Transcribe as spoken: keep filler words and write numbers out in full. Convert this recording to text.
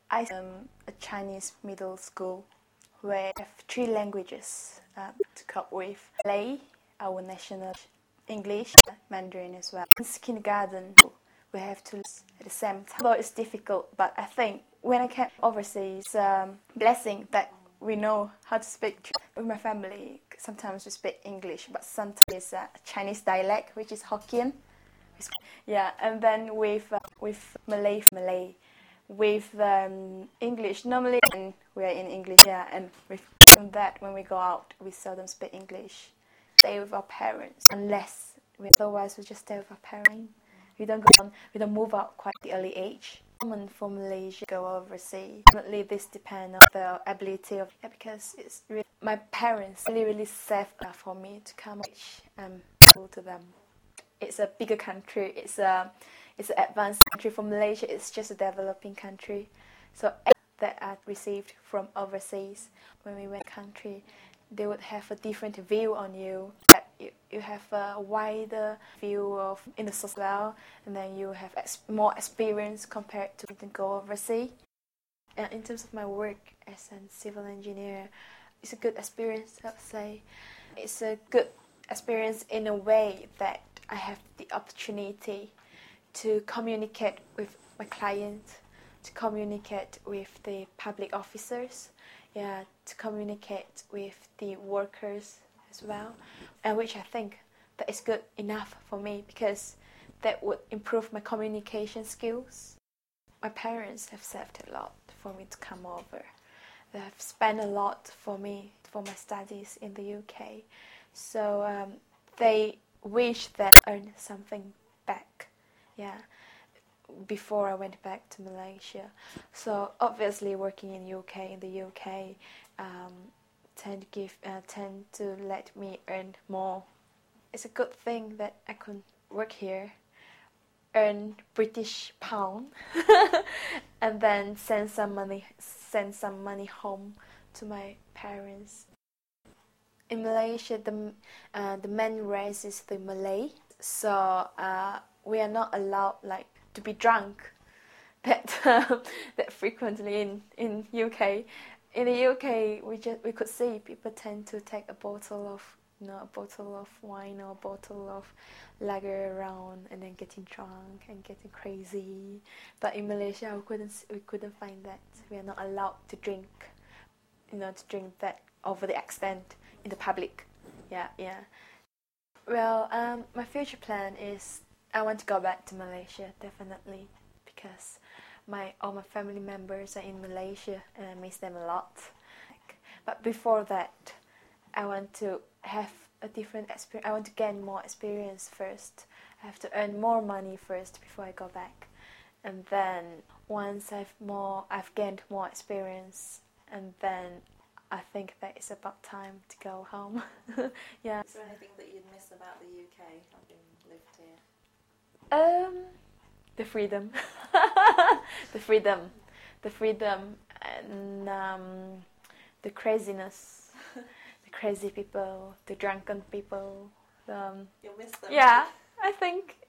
I um a Chinese middle school where I have three languages uh, to cope with: Malay, our national, English, Mandarin as well. In kindergarten, we have to learn at the same time. Although it's difficult, but I think when I came overseas, it's a blessing that we know how to speak. With my family, sometimes we speak English, but sometimes it's a Chinese dialect, which is Hokkien. Yeah, and then with uh, with Malay, Malay. With um, English, normally when we are in English, yeah, and with that, when we go out, we seldom speak English. Stay with our parents, unless we, otherwise we just stay with our parents. We don't go on, we don't move out quite at the early age. Common for Malaysia go overseas. Definitely, this depends on the ability of yeah, because it's really, my parents really really saved enough for me to come um to them. It's a bigger country. It's a It's an advanced country. For Malaysia, it's just a developing country. So that I received from overseas, when we went country, they would have a different view on you. That you, you have a wider view of in the society, well, and then you have ex- more experience compared to to go overseas. And in terms of my work as a civil engineer, it's a good experience, I would say. It's a good experience in a way that I have the opportunity to communicate with my clients, to communicate with the public officers, yeah, to communicate with the workers as well, and which I think that is good enough for me because that would improve my communication skills. My parents have saved a lot for me to come over. They have spent a lot for me for my studies in the U K, so um, they wish that I earn something back. Yeah, before I went back to Malaysia. So obviously, working in U K, in the U K, um, tend to give, uh, tend to let me earn more. It's a good thing that I can work here, earn British pound, and then send some money, send some money home to my parents. In Malaysia, the uh, the main race is the Malay. So uh, we are not allowed like to be drunk that um, that frequently in in U K. In the U K, we just we could see people tend to take a bottle of you know a bottle of wine or a bottle of lager around and then getting drunk and getting crazy. But in Malaysia, we couldn't we couldn't find that. We are not allowed to drink, you know, to drink that over the extent in the public. Yeah, yeah. Well, um, my future plan is I want to go back to Malaysia, definitely, because my all my family members are in Malaysia and I miss them a lot. But before that, I want to have a different experience. I want to gain more experience first. I have to earn more money first before I go back, and then once I've more, I've gained more experience, and then I think that it's about time to go home. Yeah. Is there anything that you'd miss about the U K having lived here? Um, the freedom, the freedom, the freedom, and um, the craziness, the crazy people, the drunken people. Um, You'll miss them. yeah, I think